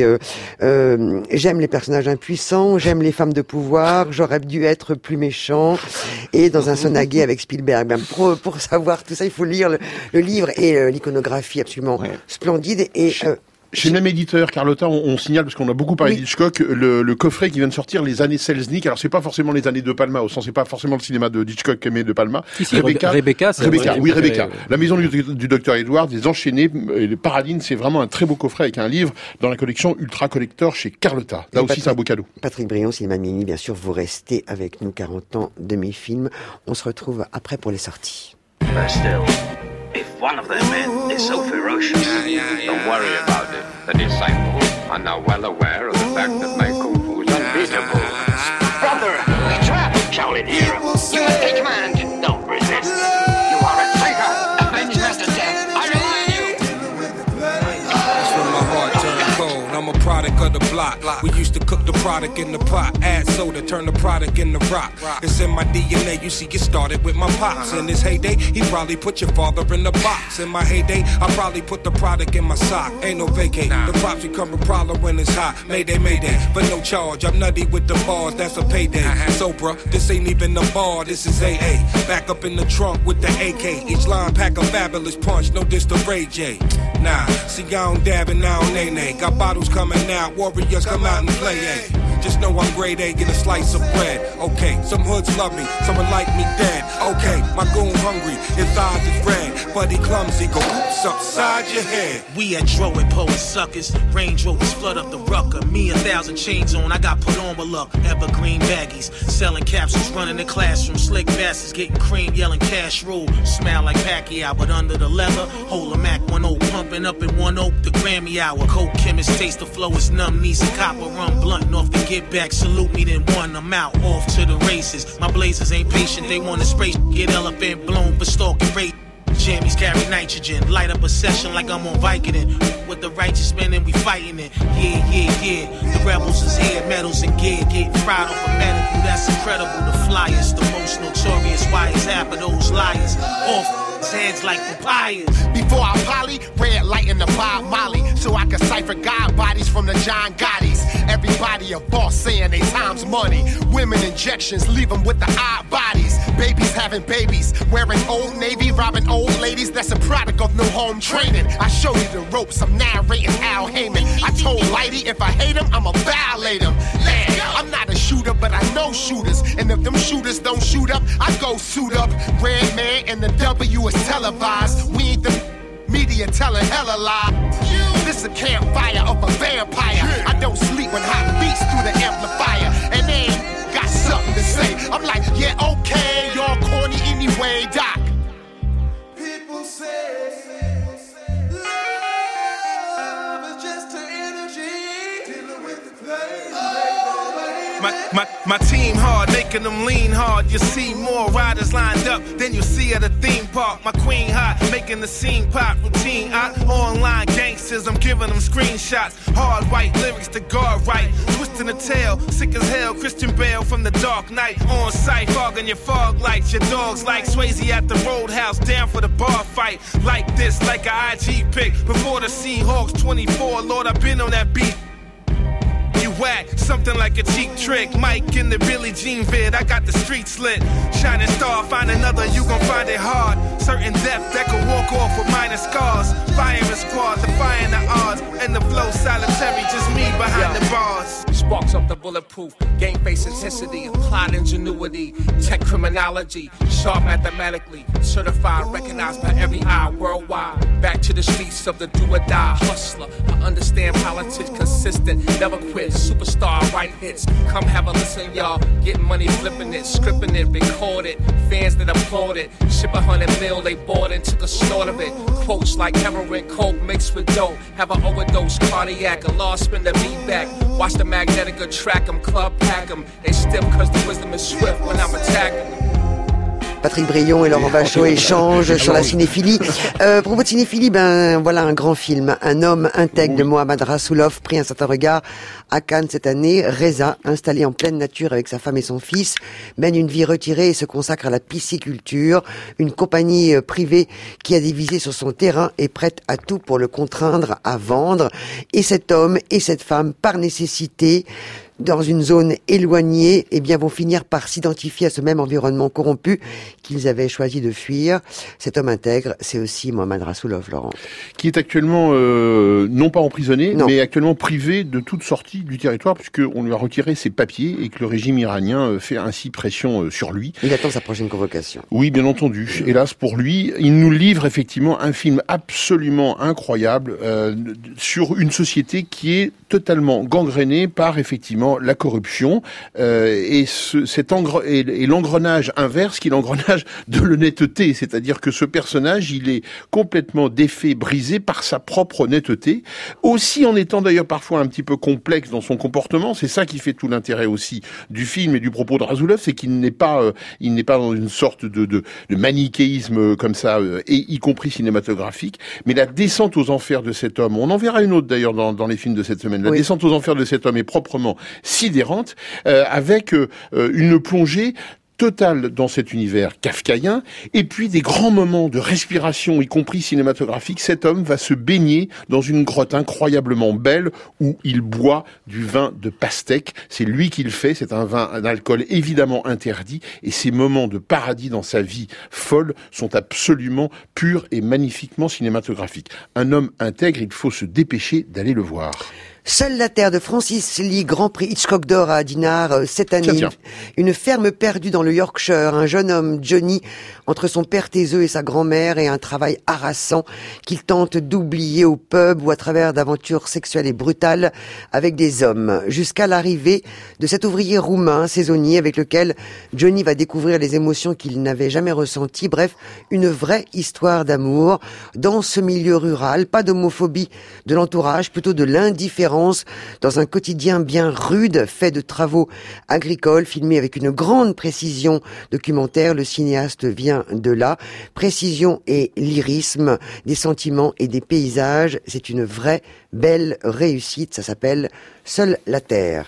G: j'aime les personnages impuissants, j'aime les femmes de pouvoir, j'aurais dû être plus méchant. Et dans un sonaguet avec Spielberg. Pour savoir tout ça, il faut lire le livre et l'iconographie absolument splendide. Et
F: chez le même éditeur, Carlotta, on signale, parce qu'on a beaucoup parlé d'Hitchcock, le coffret qui vient de sortir, les années Selznick. Alors, c'est pas forcément les années De Palma, au sens, c'est pas forcément le cinéma de Hitchcock qu'aimait De Palma.
K: Rebecca.
F: Rebecca. La maison du docteur Edward, les enchaînés, et le Paradine, c'est vraiment un très beau coffret avec un livre dans la collection Ultra Collector chez Carlotta. Là aussi, c'est un beau cadeau.
G: Patrick Brion, Cinéma Mini, bien sûr, vous restez avec nous, 40 ans de mi-film. On se retrouve après pour les sorties.
O: But still, if one of their men is so ferocious, don't worry about it. The disciples are now well aware of the fact that my kung fu is unbeatable.
M: Brother, we trapped Shaolin hero. You must take command. Don't resist. You are a traitor. Avenge Master Death. I remind you.
P: That's when my heart turned cold. I'm a product of the block. We used to cook the product in the pot, add soda, turn the product into rock. It's in my DNA, you see, it started with my pops. In his heyday, he probably put your father in the box. In my heyday, I probably put the product in my sock. Ain't no vacate, the props become a problem when it's hot. Mayday, mayday, but no charge. I'm nutty with the bars, that's a payday. So, bruh, this ain't even a bar, this is AA. Back up in the trunk with the AK. Each line pack a fabulous punch, no diss to Ray J. Nah, see, I don't dab and I don't nay-nay. Got bottles coming out, warriors come out and play, ayy. Just know I'm grade A, get a slice of bread. Okay, some hoods love me, someone like me dead. Okay, my goon hungry, his eyes is red. But he clumsy, go oops upside your head.
Q: We at Dro and Poet suckers. Range Rovers flood up the rucker. Me 1,000 chains on, I got put on my luck. Evergreen baggies, selling capsules, running the classroom. Slick bastards getting cream, yelling cash rule. Smell like Pacquiao, but under the leather, hold a Mac 1-0, pumping up in 1 Oak, the Grammy hour. Coke chemist, taste the flow is numb, knees and copper rum, blunt off the get back, salute me, then one, I'm out, off to the races. My blazers ain't patient, they want to spray, get elephant blown for stalking rape. Jammies carry nitrogen, light up a session like I'm on Vicodin. With the righteous men and we fighting it. Yeah. The rebels is here, medals and gear, getting fried off a medical. That's incredible. The flyers, the most notorious. Why is half of those liars off? Heads like papayas.
R: Before I poly, red light in the Bob Molly, so I can cipher God bodies from the John Gottis. Everybody a boss saying they time's money. Women injections leave them with the odd bodies. Babies having babies, wearing Old Navy, robbing old ladies. That's a product of no home training. I show you the ropes, I'm narrating Al Heyman. I told Lighty if I hate him, I'ma violate him. Man, I'm not a shooter, but I know shooters. And if them shooters don't shoot up, I go suit up. Red Man and the W is televised. We ain't the media telling hella lies. This a campfire of a vampire. I don't sleep when hot beats through the amplifier. And they ain't got something to say. I'm like, yeah, okay, y'all corny anyway, Doc.
S: People say love is just an energy dealing with the pain.
P: My team hard, making them lean hard. You see more riders lined up than you see at a theme park. My queen hot, making the scene pop routine. Online gangsters, I'm giving them screenshots. Hard white lyrics to guard right. Twisting the tail, sick as hell. Christian Bale from the Dark Knight. On sight, fogging your fog lights. Your dogs like Swayze at the Roadhouse, down for the bar fight. Like this, like a IG pic. Before the Seahawks 24, Lord, I've been on that beat. Whack, something like a cheap trick. Mike in the Billie Jean vid, I got the streets lit. Shining star, find another, you gon' find it hard. Certain death that can walk off with minor scars. Firing squad, defying the odds. And the flow solitary, just me behind the bars. sparks up the bulletproof. Game face intensity, applied ingenuity, tech criminology, sharp mathematically, certified, recognized by every eye worldwide. Back to the streets of the do or die hustler. I understand politics, consistent, never quit. Superstar, write hits. Come have a listen, y'all. Getting money, flipping it, scripting it, record it. Fans that applaud it. Ship 100 mil, they bought it, took a snort of it. Quotes like heroin, coke mixed with dope. Have an overdose, cardiac, a law spin the beat back. Watch the Magnetica track 'em, club pack 'em. They stiff cause the wisdom is swift when I'm attacking them.
G: Patrick Brion et Laurent Bachot échangent sur la cinéphilie. Propos de cinéphilie, voilà un grand film. Un homme intègre de Mohamed Rassoulov, pris un certain regard à Cannes cette année. Reza, installé en pleine nature avec sa femme et son fils, mène une vie retirée et se consacre à la pisciculture. Une compagnie privée qui a divisé sur son terrain est prête à tout pour le contraindre à vendre. Et cet homme et cette femme, par nécessité, dans une zone éloignée, vont finir par s'identifier à ce même environnement corrompu qu'ils avaient choisi de fuir. Cet homme intègre, c'est aussi Mohamed Rassoulov, Laurent.
F: Qui est actuellement, non pas emprisonné, mais actuellement privé de toute sortie du territoire, puisqu'on lui a retiré ses papiers et que le régime iranien fait ainsi pression sur lui.
G: Il attend sa prochaine convocation.
F: Oui, bien entendu. Hélas pour lui, il nous livre effectivement un film absolument incroyable sur une société qui est totalement gangrénée par effectivement la corruption et l'engrenage inverse qui est l'engrenage de l'honnêteté, c'est-à-dire que ce personnage, il est complètement défait, brisé par sa propre honnêteté, aussi en étant d'ailleurs parfois un petit peu complexe dans son comportement. C'est ça qui fait tout l'intérêt aussi du film et du propos de Rassoulov, c'est qu'il n'est pas dans une sorte de manichéisme comme ça, et y compris cinématographique, mais la descente aux enfers de cet homme, on en verra une autre d'ailleurs dans les films de cette semaine, la descente aux enfers de cet homme est proprement sidérante, avec une plongée totale dans cet univers kafkaïen, et puis des grands moments de respiration, y compris cinématographique. Cet homme va se baigner dans une grotte incroyablement belle où il boit du vin de pastèque. C'est lui qui le fait, c'est un alcool évidemment interdit, et ces moments de paradis dans sa vie folle sont absolument purs et magnifiquement cinématographiques. Un homme intègre, il faut se dépêcher d'aller le voir.
G: Seule la terre de Francis Lee, Grand Prix Hitchcock d'or à Dinard cette année.
F: Tiens.
G: Une ferme perdue dans le Yorkshire, un jeune homme, Johnny, entre son père taiseux et sa grand-mère, et un travail harassant qu'il tente d'oublier au pub ou à travers d'aventures sexuelles et brutales avec des hommes, jusqu'à l'arrivée de cet ouvrier roumain saisonnier avec lequel Johnny va découvrir les émotions qu'il n'avait jamais ressenties. Bref, une vraie histoire d'amour dans ce milieu rural, pas d'homophobie de l'entourage, plutôt de l'indifférence dans un quotidien bien rude, fait de travaux agricoles, filmé avec une grande précision documentaire. Le cinéaste vient de là. Précision et lyrisme, des sentiments et des paysages. C'est une vraie belle réussite. Ça s'appelle Seule la terre.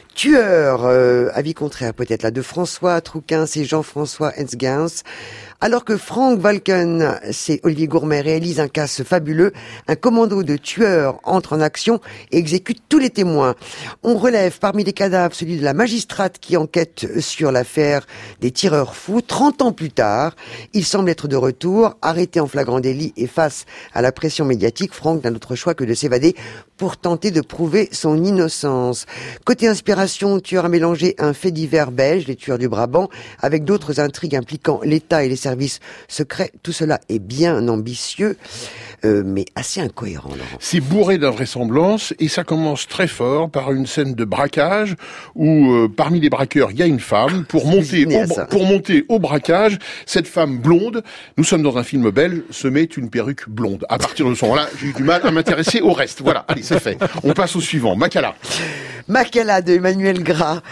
G: Tueur, avis contraire peut-être là, de François Trouquin, c'est Jean-François Hensgens. Alors que Frank Walken, c'est Olivier Gourmet, réalise un casse fabuleux, un commando de tueurs entre en action et exécute tous les témoins. On relève parmi les cadavres celui de la magistrate qui enquête sur l'affaire des tireurs fous. 30 ans plus tard, il semble être de retour, arrêté en flagrant délit et face à la pression médiatique. Frank n'a d'autre choix que de s'évader pour tenter de prouver son innocence. Côté inspiration, Tueur a mélangé un fait divers belge, les tueurs du Brabant, avec d'autres intrigues impliquant l'État et les services secrets. Tout cela est bien ambitieux, mais assez incohérent, Laurent.
F: C'est bourré d'invraisemblance, et ça commence très fort par une scène de braquage où parmi les braqueurs il y a une femme. Pour monter au braquage, cette femme blonde, nous sommes dans un film belge, se met une perruque blonde. À partir de ce moment-là, j'ai eu du mal à m'intéresser au reste. Voilà, allez, c'est fait. On passe au suivant.
G: Makala de Emmanuel Gras.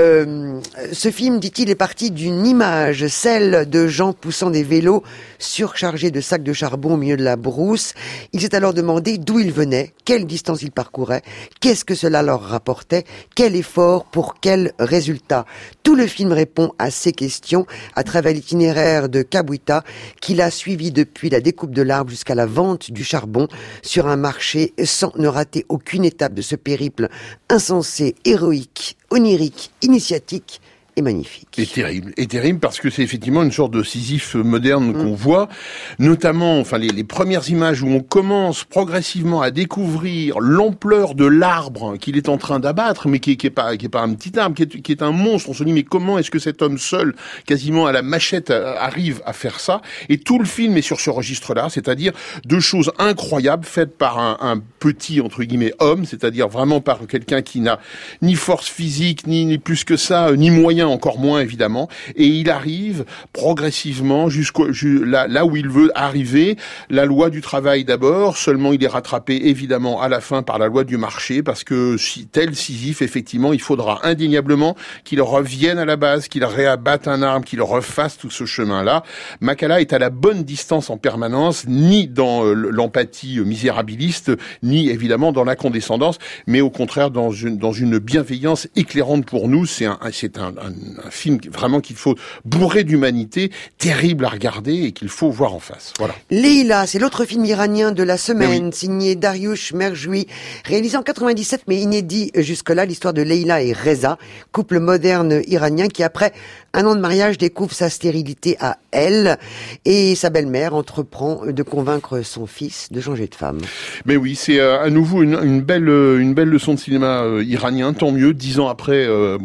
G: Ce film, dit-il, est parti d'une image, celle de gens poussant des vélos surchargés de sacs de charbon au milieu de la brousse. Il s'est alors demandé d'où ils venaient, quelle distance ils parcouraient, qu'est-ce que cela leur rapportait, quel effort pour quel résultat. Tout le film répond à ces questions à travers l'itinéraire de Kabouita qu'il a suivi depuis la découpe de l'arbre jusqu'à la vente du charbon sur un marché sans ne rater aucune étape de ce périple insensé, héroïque, onirique, initiatique est magnifique.
F: Et terrible parce que c'est effectivement une sorte de Sisyphe moderne qu'on voit, notamment, enfin les premières images où on commence progressivement à découvrir l'ampleur de l'arbre qu'il est en train d'abattre, mais qui est pas un petit arbre, qui est un monstre. On se dit mais comment est-ce que cet homme seul, quasiment à la machette, arrive à faire ça? Et tout le film est sur ce registre-là, c'est-à-dire de choses incroyables faites par un petit entre guillemets homme, c'est-à-dire vraiment par quelqu'un qui n'a ni force physique, ni plus que ça, ni moyens, encore moins évidemment, et il arrive progressivement là où il veut arriver. La loi du travail d'abord, seulement il est rattrapé évidemment à la fin par la loi du marché, parce que tel Sisyphe, effectivement, il faudra indéniablement qu'il revienne à la base, qu'il réabatte un arbre, qu'il refasse tout ce chemin-là. Makala est à la bonne distance en permanence, ni dans l'empathie misérabiliste, ni évidemment dans la condescendance, mais au contraire dans une bienveillance éclairante pour nous. C'est un film vraiment qu'il faut bourrer d'humanité, terrible à regarder et qu'il faut voir en face. Voilà.
G: Leïla, c'est l'autre film iranien de la semaine, signé Dariush Merjoui, réalisé en 97 mais inédit jusque-là, l'histoire de Leïla et Reza, couple moderne iranien qui après un an de mariage découvre sa stérilité à elle et sa belle-mère entreprend de convaincre son fils de changer de femme.
F: Mais oui, c'est à nouveau une belle leçon de cinéma iranien, tant mieux. 10 ans après,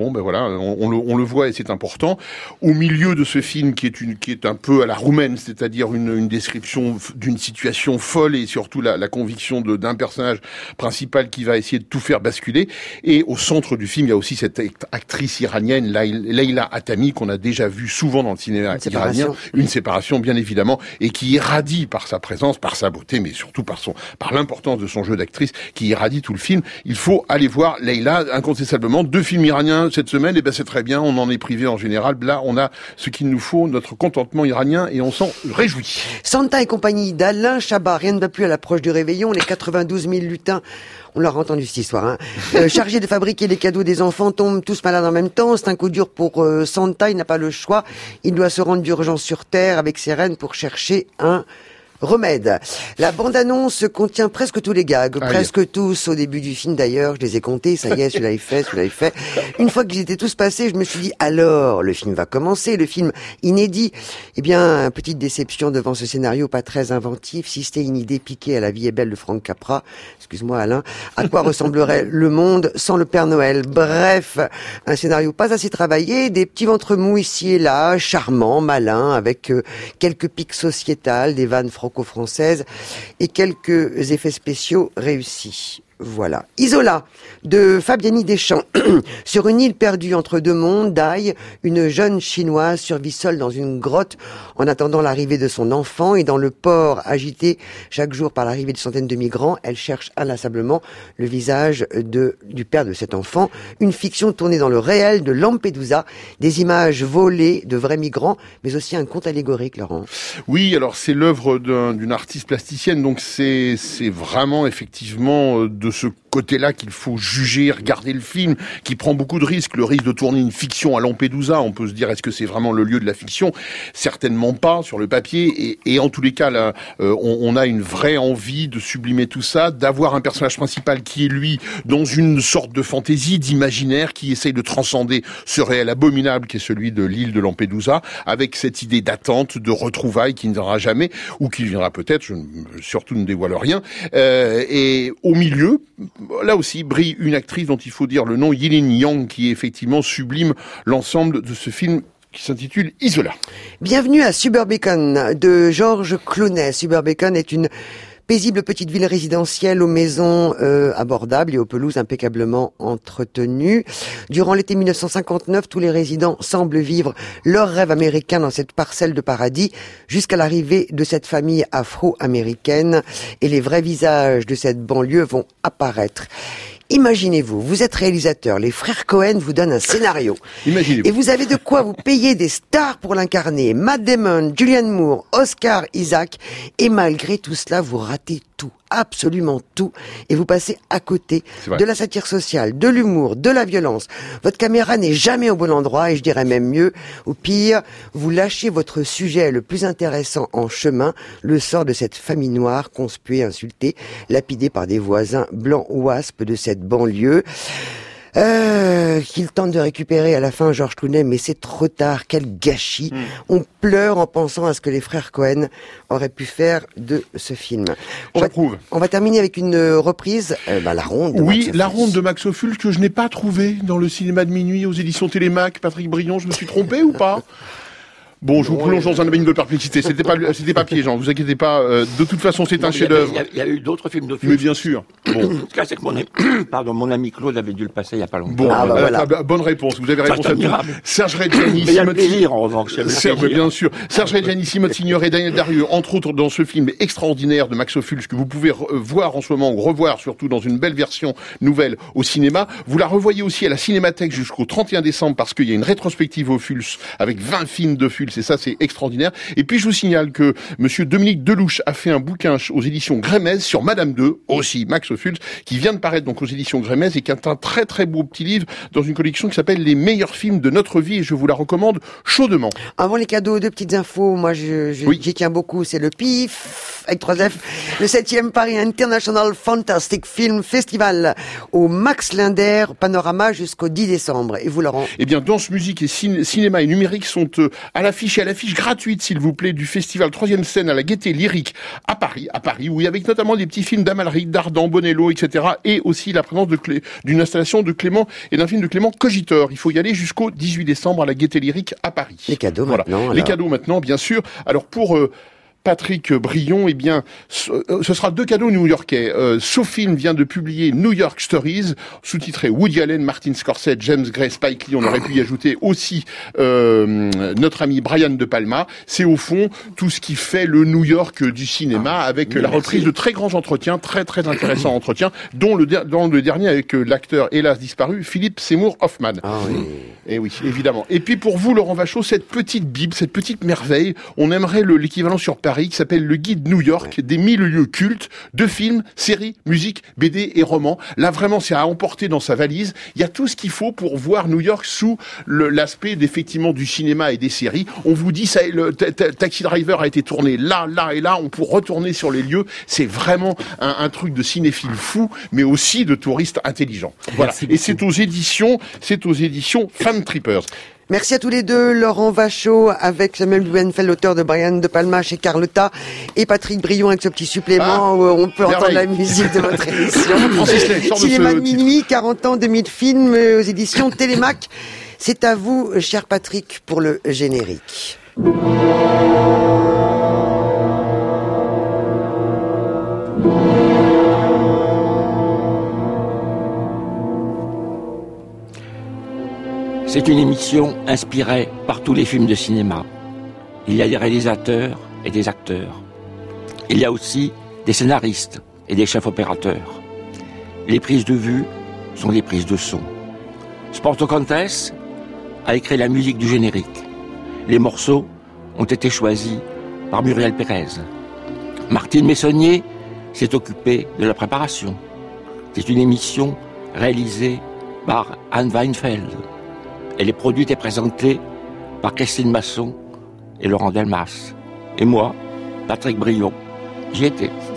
F: on le voit et c'est important. Au milieu de ce film qui est un peu à la roumaine, c'est-à-dire une description d'une situation folle et surtout la conviction d'un personnage principal qui va essayer de tout faire basculer. Et au centre du film, il y a aussi cette actrice iranienne, Leïla Hatami, qu'on a déjà vu souvent dans le cinéma iranien. Une séparation, bien évidemment, et qui irradie par sa présence, par sa beauté, mais surtout par l'importance de son jeu d'actrice, qui irradie tout le film. Il faut aller voir Leïla, incontestablement. 2 films iraniens cette semaine, et ben c'est très bien, on en est privé en général. Là, on a ce qu'il nous faut, notre contentement iranien, et on s'en réjouit.
G: Santa et compagnie d'Alain Chabat, rien ne va plus à l'approche du réveillon, les 92 000 lutins. On l'a entendu cette histoire, hein. Chargé de fabriquer les cadeaux des enfants, tombent tous malades en même temps. C'est un coup dur pour Santa, il n'a pas le choix. Il doit se rendre d'urgence sur Terre avec ses reines pour chercher un remède. La bande-annonce contient presque tous les gags, presque tous au début du film d'ailleurs, je les ai comptés, ça y est, celui-là est fait. Une fois qu'ils étaient tous passés, je me suis dit, alors, le film va commencer, le film inédit. Eh bien, petite déception devant ce scénario pas très inventif, si c'était une idée piquée à La vie est belle de Frank Capra. Excuse-moi Alain, à quoi ressemblerait le monde sans le Père Noël? Bref, un scénario pas assez travaillé, des petits ventres mous ici et là, charmants, malins, avec quelques pics sociétales, des vannes franco-françaises et quelques effets spéciaux réussis. Voilà. Isola, de Fabiani Deschamps. Sur une île perdue entre deux mondes, Dai, une jeune chinoise, survit seule dans une grotte en attendant l'arrivée de son enfant, et dans le port agité chaque jour par l'arrivée de centaines de migrants, elle cherche inlassablement le visage du père de cet enfant. Une fiction tournée dans le réel de Lampedusa, des images volées de vrais migrants, mais aussi un conte allégorique, Laurent.
F: Oui, alors c'est l'œuvre d'une artiste plasticienne, donc c'est vraiment effectivement de ce côté-là qu'il faut juger, regarder le film, qui prend beaucoup de risques. Le risque de tourner une fiction à Lampedusa, on peut se dire, est-ce que c'est vraiment le lieu de la fiction? Certainement pas, sur le papier. Et en tous les cas, là, on a une vraie envie de sublimer tout ça, d'avoir un personnage principal qui est, lui, dans une sorte de fantaisie, d'imaginaire, qui essaye de transcender ce réel abominable qui est celui de l'île de Lampedusa, avec cette idée d'attente, de retrouvailles qui ne viendra jamais, ou qui viendra peut-être, surtout ne dévoile rien. Et au milieu, là aussi, brille une actrice dont il faut dire le nom, Yilin Yang, qui effectivement sublime l'ensemble de ce film qui s'intitule Isola.
G: Bienvenue à Suburbicon de Georges Clooney. Suburbicon est une paisible petite ville résidentielle aux maisons abordables et aux pelouses impeccablement entretenues. Durant l'été 1959, tous les résidents semblent vivre leur rêve américain dans cette parcelle de paradis, jusqu'à l'arrivée de cette famille afro-américaine, et les vrais visages de cette banlieue vont apparaître. Imaginez-vous, vous êtes réalisateur, les frères Cohen vous donnent un scénario.
F: Imaginez-vous.
G: Et vous avez de quoi vous payer des stars pour l'incarner. Matt Damon, Julianne Moore, Oscar Isaac. Et malgré tout cela, vous ratez tout, absolument tout. Et vous passez à côté de la satire sociale, de l'humour, de la violence. Votre caméra n'est jamais au bon endroit, et je dirais même mieux, au pire, vous lâchez votre sujet le plus intéressant en chemin, le sort de cette famille noire, conspuée, insultée, lapidée par des voisins blancs ou aspes de cette banlieue. Qu'il tente de récupérer à la fin George Clooney, mais c'est trop tard, quel gâchis. On pleure en pensant à ce que les frères Cohen auraient pu faire de ce film. On va terminer avec une reprise, La Ronde de Max Ophuls.
F: La Ronde de Max Ophuls que je n'ai pas trouvée dans le cinéma de minuit aux éditions Télémac. Patrick Brion, je me suis trompé ou pas? Bon, je vous plonge dans un abîme de perplexité. C'était pas piégeant. Vous inquiétez pas. De toute façon, c'est un chef-d'œuvre.
E: Il y a eu d'autres films de
F: Mais bien sûr. Bon.
E: En tout cas, c'est que mon ami Claude avait dû le passer il y a pas longtemps.
F: Bon, bonne réponse. Vous avez réponse à tout. Serge Reggiani,
E: mais il y a le plaisir, en revanche.
F: Bien sûr. Serge Reggiani, Simone Signoret, Daniel Darieux, entre autres dans ce film extraordinaire de Max Ophuls que vous pouvez voir en ce moment, ou revoir surtout dans une belle version nouvelle au cinéma. Vous la revoyez aussi à la Cinémathèque jusqu'au 31 décembre parce qu'il y a une rétrospective Ophuls avec 20 films d'Ophuls. Et ça, c'est extraordinaire. Et puis, je vous signale que monsieur Dominique Delouche a fait un bouquin aux éditions Grémez sur Madame 2, aussi Max Ophuls, qui vient de paraître donc aux éditions Grémez et qui est un très très beau petit livre dans une collection qui s'appelle Les meilleurs films de notre vie et je vous la recommande chaudement.
G: Avant les cadeaux, deux petites infos. Moi, j'y tiens beaucoup. C'est le PIF, avec 3 F. Le 7e Paris International Fantastic Film Festival au Max Linder Panorama jusqu'au 10 décembre. Et vous, Laurent?
F: Eh bien, danse, musique et cinéma et numérique sont à l'affiche et à l'affiche gratuite, s'il vous plaît, du festival 3e scène à la Gaîté Lyrique à Paris, oui, avec notamment des petits films d'Amalric, d'Ardan, Bonello, etc. et aussi la présence d'une installation de Clément et d'un film de Clément Cogitor. Il faut y aller jusqu'au 18 décembre à la Gaîté Lyrique à Paris.
G: Les cadeaux maintenant.
F: Les cadeaux maintenant, bien sûr. Alors pour Patrick Brion, eh bien, ce sera 2 cadeaux new-yorkais. Sofilm vient de publier New York Stories, sous-titré Woody Allen, Martin Scorsese, James Gray, Spike Lee. On aurait pu y ajouter aussi notre ami Brian De Palma. C'est au fond tout ce qui fait le New York du cinéma, avec la reprise de très grands entretiens, très très intéressants entretiens, dont le dernier avec l'acteur hélas disparu, Philip Seymour Hoffman.
G: Ah oui.
F: Et oui, évidemment. Et puis pour vous, Laurent Vachaud, cette petite bible, cette petite merveille, on aimerait l'équivalent sur Paris, qui s'appelle le Guide New York des 1000 lieux cultes de films, séries, musique, BD et romans. Là, vraiment, c'est à emporter dans sa valise. Il y a tout ce qu'il faut pour voir New York sous l'aspect effectivement du cinéma et des séries. On vous dit, Taxi Driver a été tourné là et là. On peut retourner sur les lieux. C'est vraiment un truc de cinéphile fou, mais aussi de touristes intelligents. Voilà. Et c'est aux éditions Fan Trippers.
G: Merci à tous les deux, Laurent Vachaud avec Samuel Blumenfeld, l'auteur de Brian De Palma chez Carlotta, et Patrick Brion avec ce petit supplément où on peut entendre la musique de votre émission. Cinéma de minuit, 40 ans, 2000 films aux éditions Télémac. C'est à vous, cher Patrick, pour le générique.
E: C'est une émission inspirée par tous les films de cinéma. Il y a des réalisateurs et des acteurs. Il y a aussi des scénaristes et des chefs opérateurs. Les prises de vue sont des prises de son. Sporto Contes a écrit la musique du générique. Les morceaux ont été choisis par Muriel Pérez. Martine Messonnier s'est occupée de la préparation. C'est une émission réalisée par Anne Weinfeld. Elle est produite et présentée par Christine Masson et Laurent Delmas. Et moi, Patrick Brion, j'y étais.